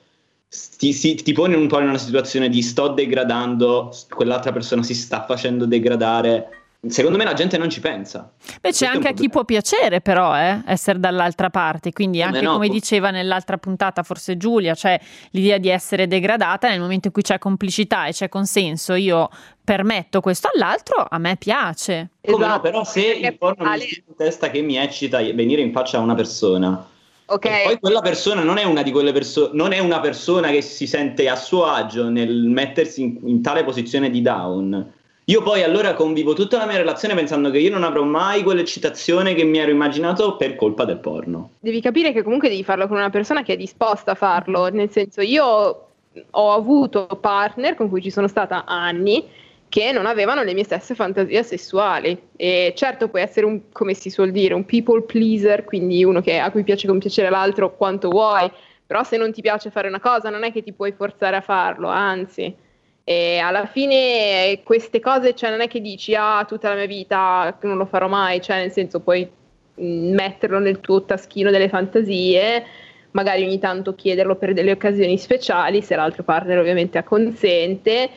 ti poni un po' in una situazione di sto degradando, quell'altra persona si sta facendo degradare. Secondo me la gente non ci pensa. Beh, c'è anche a chi può piacere però essere dall'altra parte, quindi anche come diceva nell'altra puntata forse Giulia, cioè l'idea di essere degradata nel momento in cui c'è complicità e c'è consenso, io permetto questo all'altro, a me piace. Come no, però se il porno mi sta in testa che mi eccita venire in faccia a una persona, e poi quella persona non è una di quelle persone, non è una persona che si sente a suo agio nel mettersi in tale posizione di down, io poi allora convivo tutta la mia relazione pensando che io non avrò mai quell'eccitazione che mi ero immaginato per colpa del porno. Devi capire che comunque devi farlo con una persona che è disposta a farlo, nel senso, io ho avuto partner con cui ci sono stata anni che non avevano le mie stesse fantasie sessuali, e certo puoi essere come si suol dire, un people pleaser, quindi uno a cui piace compiacere l'altro quanto vuoi, però se non ti piace fare una cosa non è che ti puoi forzare a farlo, anzi. E alla fine queste cose, non è che dici tutta la mia vita non lo farò mai, nel senso puoi metterlo nel tuo taschino delle fantasie, magari ogni tanto chiederlo per delle occasioni speciali, se l'altro partner ovviamente acconsente,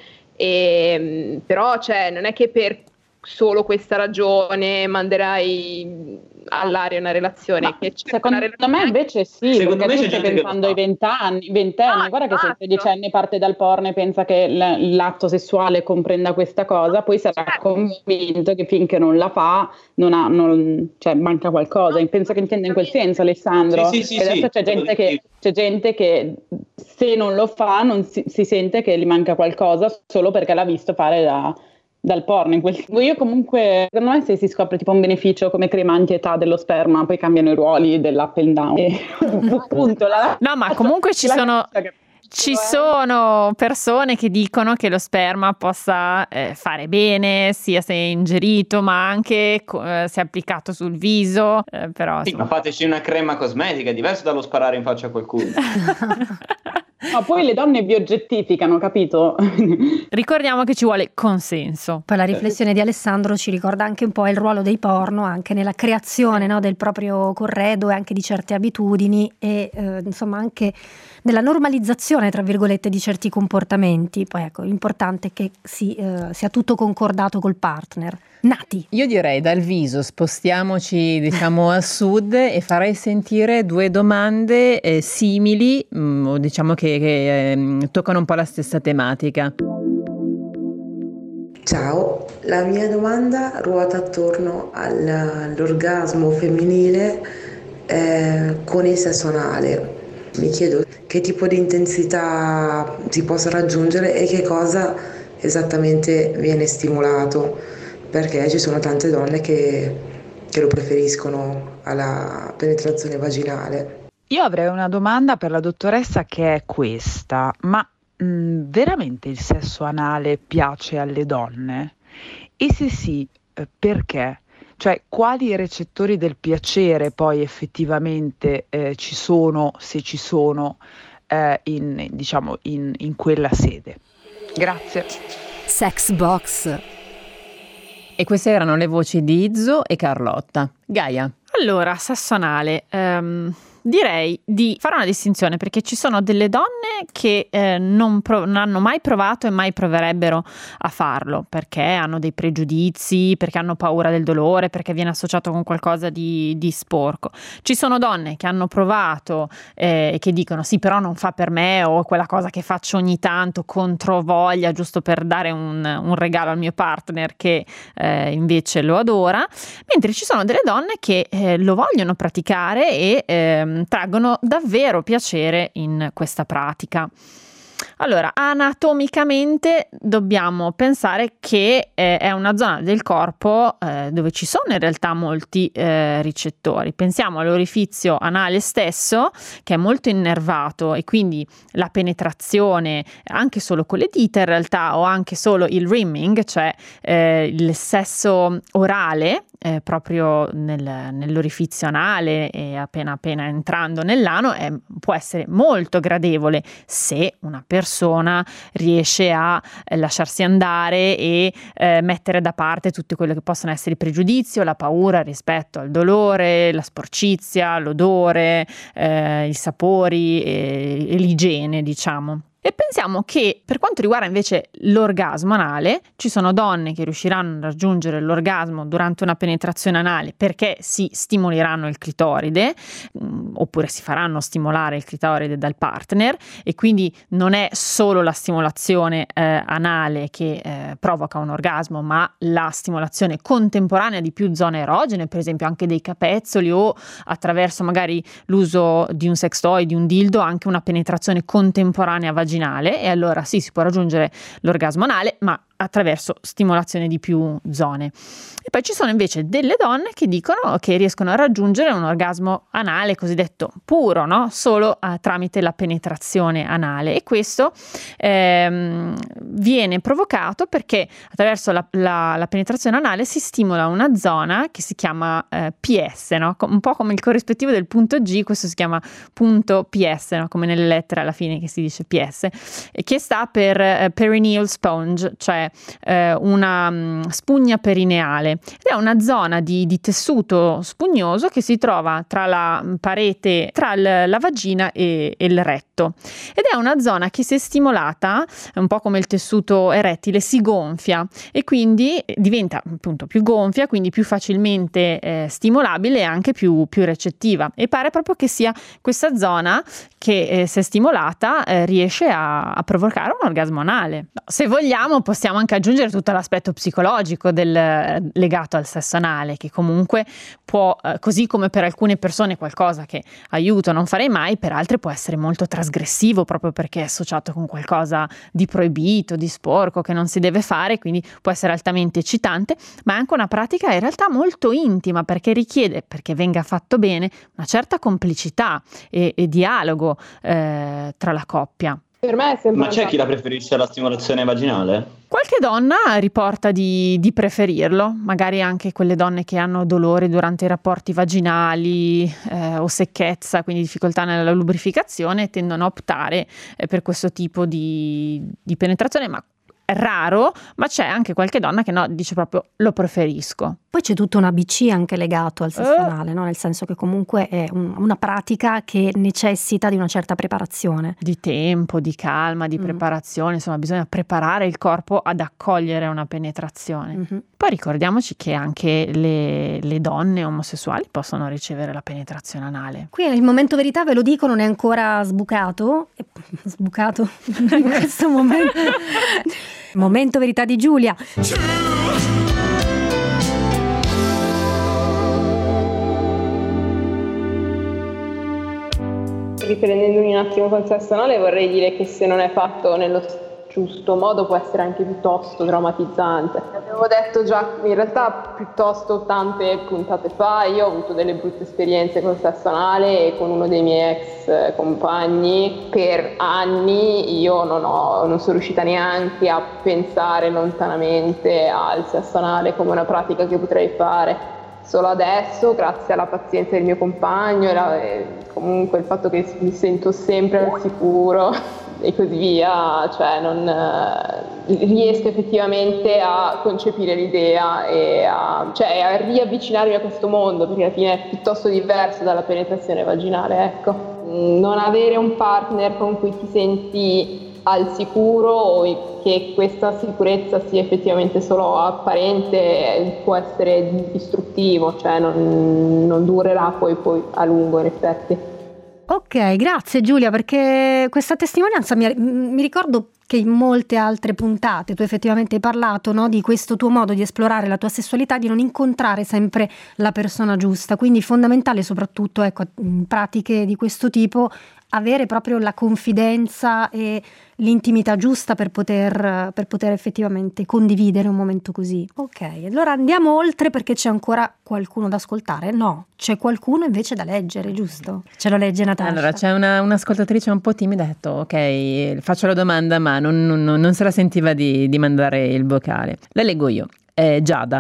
però non è che per solo questa ragione manderai all'aria una relazione. Secondo me invece sì, secondo perché me tu stai pensando ai 20 anni, guarda che se il sedicenne parte dal porno e pensa che l'atto sessuale comprenda questa cosa, poi sarà convinto che finché non la fa manca qualcosa. Penso che intenda in quel senso, Alessandro. Sì, adesso c'è gente che se non lo fa non si sente che gli manca qualcosa solo perché l'ha visto fare dal porno. Io comunque, secondo me, se si scopre tipo un beneficio come crema anti-età dello sperma, poi cambiano i ruoli dell'up and down. Punto. No, ma comunque ci sono persone che dicono che lo sperma possa fare bene, sia se ingerito, ma anche se applicato sul viso. Però, sì, ma fateci una crema cosmetica, è diverso dallo sparare in faccia a qualcuno. Ma poi le donne vi oggettificano, capito? Ricordiamo che ci vuole consenso. Poi la riflessione di Alessandro ci ricorda anche un po' il ruolo dei porno, anche nella creazione, no, del proprio corredo e anche di certe abitudini e insomma anche nella normalizzazione, tra virgolette, di certi comportamenti. Poi ecco, l'importante è che sia tutto concordato col partner. Nati. Io direi dal viso spostiamoci diciamo a sud e farei sentire due domande simili, o diciamo che toccano un po' la stessa tematica. Ciao, la mia domanda ruota attorno all'orgasmo femminile con il sesso anale. Mi chiedo che tipo di intensità si possa raggiungere e che cosa esattamente viene stimolato, perché ci sono tante donne che lo preferiscono alla penetrazione vaginale. Io avrei una domanda per la dottoressa che è questa, ma veramente il sesso anale piace alle donne? E se sì, perché? Cioè, quali recettori del piacere poi effettivamente ci sono, se ci sono, in quella sede? Grazie. Sex Box. E queste erano le voci di Izzo e Carlotta. Gaia. Allora, sesso anale. direi di fare una distinzione, perché ci sono delle donne che non hanno mai provato e mai proverebbero a farlo, perché hanno dei pregiudizi, perché hanno paura del dolore, perché viene associato con qualcosa di sporco. Ci sono donne che hanno provato e che dicono sì, però non fa per me, o quella cosa che faccio ogni tanto contro voglia, giusto per dare un regalo al mio partner che invece lo adora, mentre ci sono delle donne che lo vogliono praticare e traggono davvero piacere in questa pratica. Allora, anatomicamente dobbiamo pensare che è una zona del corpo dove ci sono in realtà molti ricettori. Pensiamo all'orifizio anale stesso, che è molto innervato, e quindi la penetrazione anche solo con le dita in realtà, o anche solo il rimming, cioè il sesso orale, proprio nell'orifizio anale e appena entrando nell'ano, può essere molto gradevole se una persona riesce a lasciarsi andare e mettere da parte tutte quelle che possono essere il pregiudizio, la paura rispetto al dolore, la sporcizia, l'odore, i sapori e l'igiene, diciamo. E pensiamo che per quanto riguarda invece l'orgasmo anale, ci sono donne che riusciranno a raggiungere l'orgasmo durante una penetrazione anale perché si stimoleranno il clitoride, oppure si faranno stimolare il clitoride dal partner, e quindi non è solo la stimolazione anale che provoca un orgasmo, ma la stimolazione contemporanea di più zone erogene, per esempio anche dei capezzoli, o attraverso magari l'uso di un sex toy, di un dildo, anche una penetrazione contemporanea vaginale. E allora sì, si può raggiungere l'orgasmo anale, ma attraverso stimolazione di più zone. E poi ci sono invece delle donne che dicono che riescono a raggiungere un orgasmo anale cosiddetto puro, no? Solo tramite la penetrazione anale, e questo viene provocato perché attraverso la penetrazione anale si stimola una zona che si chiama PS, no? Un po' come il corrispettivo del punto G, questo si chiama punto PS, no? Come nelle lettere alla fine che si dice PS, e che sta per perineal sponge, cioè una spugna perineale, ed è una zona di tessuto spugnoso che si trova tra la parete, tra la vagina e il retto, ed è una zona che, se stimolata, un po' come il tessuto erettile, si gonfia e quindi diventa appunto più gonfia, quindi più facilmente stimolabile e anche più recettiva, e pare proprio che sia questa zona che se stimolata riesce a provocare un orgasmo anale. Se vogliamo possiamo anche aggiungere tutto l'aspetto psicologico legato al sesso anale, che comunque può, così come per alcune persone qualcosa che aiuta, non farei mai, per altre può essere molto trasgressivo, proprio perché è associato con qualcosa di proibito, di sporco, che non si deve fare, quindi può essere altamente eccitante, ma è anche una pratica in realtà molto intima, perché richiede, perché venga fatto bene, una certa complicità e dialogo tra la coppia. Per me è sempre. Ma c'è chi la preferisce alla stimolazione vaginale? Qualche donna riporta di preferirlo, magari anche quelle donne che hanno dolori durante i rapporti vaginali o secchezza, quindi difficoltà nella lubrificazione, tendono a optare per questo tipo di penetrazione, ma è raro, ma c'è anche qualche donna che no, dice proprio lo preferisco. Poi c'è tutto un ABC anche legato al sesso anale, no? Nel senso che comunque è una pratica che necessita di una certa preparazione. Di tempo, di calma, di preparazione, insomma bisogna preparare il corpo ad accogliere una penetrazione. Mm-hmm. Poi ricordiamoci che anche le donne omosessuali possono ricevere la penetrazione anale. Qui il momento verità, ve lo dico, non è ancora sbucato in questo momento. Momento verità di Giulia. Riprendendomi un attimo col sesso anale, vorrei dire che se non è fatto nello giusto modo può essere anche piuttosto traumatizzante. Avevo detto già in realtà piuttosto tante puntate fa, io ho avuto delle brutte esperienze col sesso anale e con uno dei miei ex compagni. Per anni io non sono riuscita neanche a pensare lontanamente al sesso anale come una pratica che potrei fare. Solo adesso, grazie alla pazienza del mio compagno e comunque il fatto che mi sento sempre al sicuro e così via, cioè non riesco effettivamente a concepire l'idea e a riavvicinarmi a questo mondo, perché alla fine è piuttosto diverso dalla penetrazione vaginale, ecco. Non avere un partner con cui ti senti al sicuro o che questa sicurezza sia effettivamente solo apparente può essere distruttivo, cioè non durerà poi a lungo in effetti. Ok, grazie Giulia, perché questa testimonianza mi ricordo che in molte altre puntate tu effettivamente hai parlato, no, di questo tuo modo di esplorare la tua sessualità, di non incontrare sempre la persona giusta, quindi fondamentale soprattutto, ecco, in pratiche di questo tipo, avere proprio la confidenza e l'intimità giusta per poter effettivamente condividere un momento così. Ok, allora andiamo oltre, perché c'è ancora qualcuno da ascoltare? No, c'è qualcuno invece da leggere, giusto? Ce lo legge Natasha. Allora, c'è un'ascoltatrice un po' timida, ha detto ok, faccio la domanda, ma non se la sentiva di mandare il vocale. La leggo io. Giada.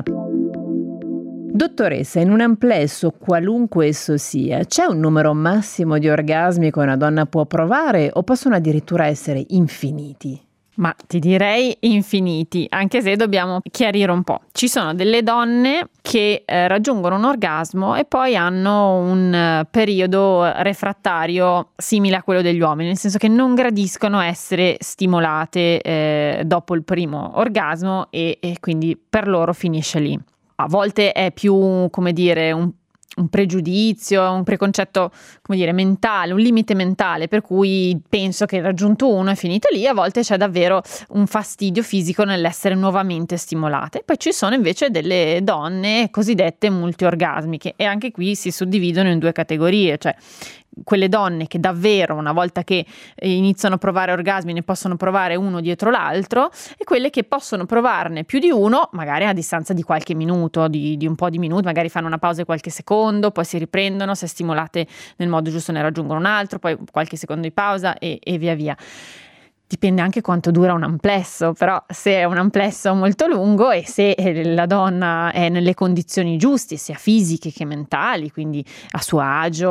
Dottoressa, in un amplesso, qualunque esso sia, c'è un numero massimo di orgasmi che una donna può provare o possono addirittura essere infiniti? Ma ti direi infiniti, anche se dobbiamo chiarire un po'. Ci sono delle donne che raggiungono un orgasmo e poi hanno un periodo refrattario simile a quello degli uomini, nel senso che non gradiscono essere stimolate dopo il primo orgasmo e quindi per loro finisce lì. A volte è più, come dire, un pregiudizio, un preconcetto, come dire, mentale, un limite mentale, per cui penso che raggiunto uno è finito lì. A volte c'è davvero un fastidio fisico nell'essere nuovamente stimolate. Poi ci sono invece delle donne cosiddette multiorgasmiche, e anche qui si suddividono in due categorie, cioè quelle donne che davvero una volta che iniziano a provare orgasmi ne possono provare uno dietro l'altro, e quelle che possono provarne più di uno magari a distanza di qualche minuto, di un po' di minuti, magari fanno una pausa di qualche secondo, poi si riprendono, se stimolate nel modo giusto ne raggiungono un altro, poi qualche secondo di pausa e via via. Dipende anche quanto dura un amplesso, però se è un amplesso molto lungo e se la donna è nelle condizioni giuste, sia fisiche che mentali, quindi a suo agio,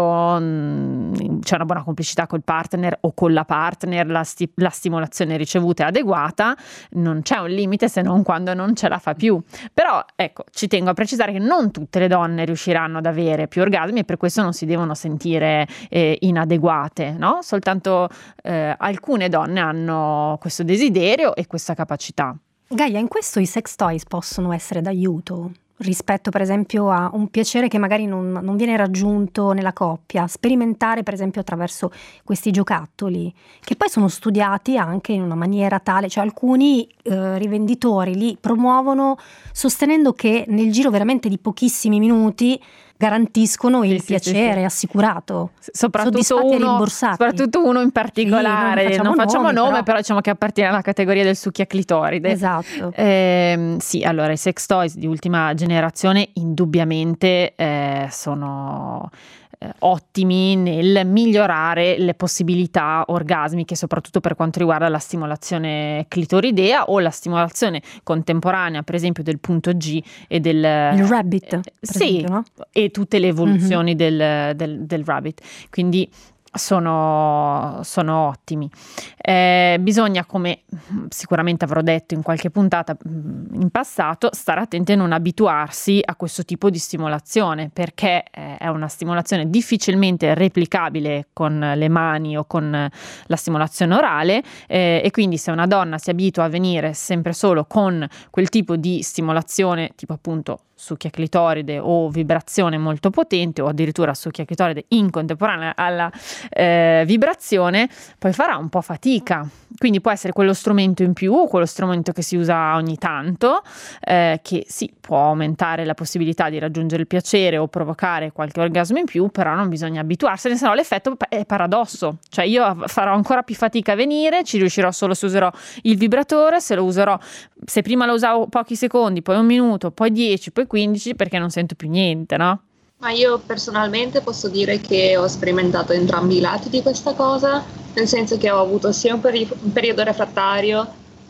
c'è una buona complicità col partner o con la partner, la stimolazione ricevuta è adeguata, non c'è un limite se non quando non ce la fa più. Però ecco, ci tengo a precisare che non tutte le donne riusciranno ad avere più orgasmi e per questo non si devono sentire inadeguate, no? Soltanto alcune donne hanno questo desiderio e questa capacità. Gaia, in questo i sex toys possono essere d'aiuto rispetto per esempio a un piacere che magari non viene raggiunto nella coppia, sperimentare per esempio attraverso questi giocattoli che poi sono studiati anche in una maniera tale, cioè alcuni rivenditori li promuovono sostenendo che nel giro veramente di pochissimi minuti garantiscono il piacere assicurato, soprattutto uno in particolare, non facciamo nome, però diciamo che appartiene alla categoria del succhiaclitoride. Esatto. Sì, allora i sex toys di ultima generazione indubbiamente sono ottimi nel migliorare le possibilità orgasmiche, soprattutto per quanto riguarda la stimolazione clitoridea o la stimolazione contemporanea, per esempio del punto G e del il rabbit, sì, esempio, no? E tutte le evoluzioni del rabbit, quindi sono ottimi. Bisogna, come sicuramente avrò detto in qualche puntata in passato, stare attenti a non abituarsi a questo tipo di stimolazione, perché è una stimolazione difficilmente replicabile con le mani o con la stimolazione orale, e quindi se una donna si abitua a venire sempre solo con quel tipo di stimolazione, tipo appunto succhia clitoride o vibrazione molto potente, o addirittura succhia clitoride in contemporanea alla vibrazione, poi farà un po' fatica. Quindi può essere quello strumento in più, quello strumento che si usa ogni tanto, che sì, può aumentare la possibilità di raggiungere il piacere o provocare qualche orgasmo in più, però non bisogna abituarsene, se no l'effetto è paradosso. Cioè io farò ancora più fatica a venire, ci riuscirò solo se userò il vibratore, se prima lo usavo pochi secondi, poi un minuto, poi 10, poi 15, perché non sento più niente, no? Ma io personalmente posso dire che ho sperimentato entrambi i lati di questa cosa, nel senso che ho avuto sia un periodo refrattario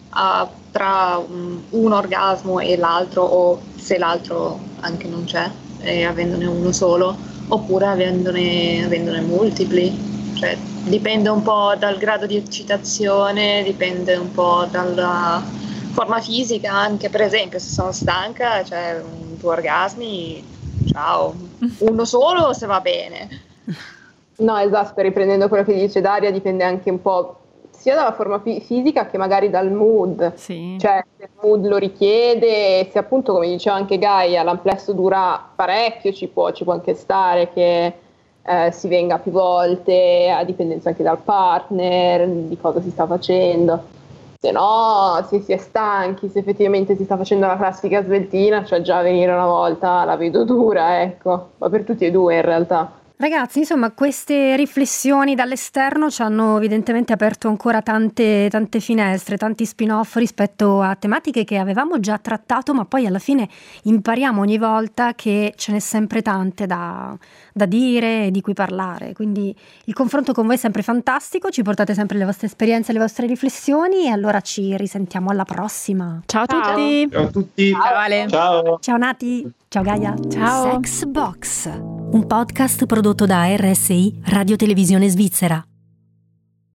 tra un orgasmo e l'altro, o se l'altro anche non c'è, avendone uno solo, oppure avendone multipli. Cioè, Dipende un po' dal grado di eccitazione, dipende un po' dalla forma fisica anche. Per esempio, se sono stanca, cioè 2 orgasmi, ciao, uno solo se va bene. No, esatto, riprendendo quello che dice Daria, dipende anche un po' sia dalla forma fisica che magari dal mood. Sì. Cioè, se il mood lo richiede, se appunto, come diceva anche Gaia, l'amplesso dura parecchio, ci può anche stare che si venga più volte, a dipendenza anche dal partner, di cosa si sta facendo. Se no, se si è stanchi, se effettivamente si sta facendo la classica sveltina, cioè già venire una volta la vedo dura, ecco, ma per tutti e due in realtà. Ragazzi, insomma, queste riflessioni dall'esterno ci hanno evidentemente aperto ancora tante finestre, tanti spin-off rispetto a tematiche che avevamo già trattato, ma poi alla fine impariamo ogni volta che ce n'è sempre tante da dire e di cui parlare. Quindi il confronto con voi è sempre fantastico, ci portate sempre le vostre esperienze, le vostre riflessioni, e allora ci risentiamo alla prossima. Ciao a tutti! Ciao a tutti! Ciao Ale! Ciao! Ciao Nati! Ciao Gaia! Ciao! Sex Box, un podcast prodotto da RSI Radio Televisione Svizzera.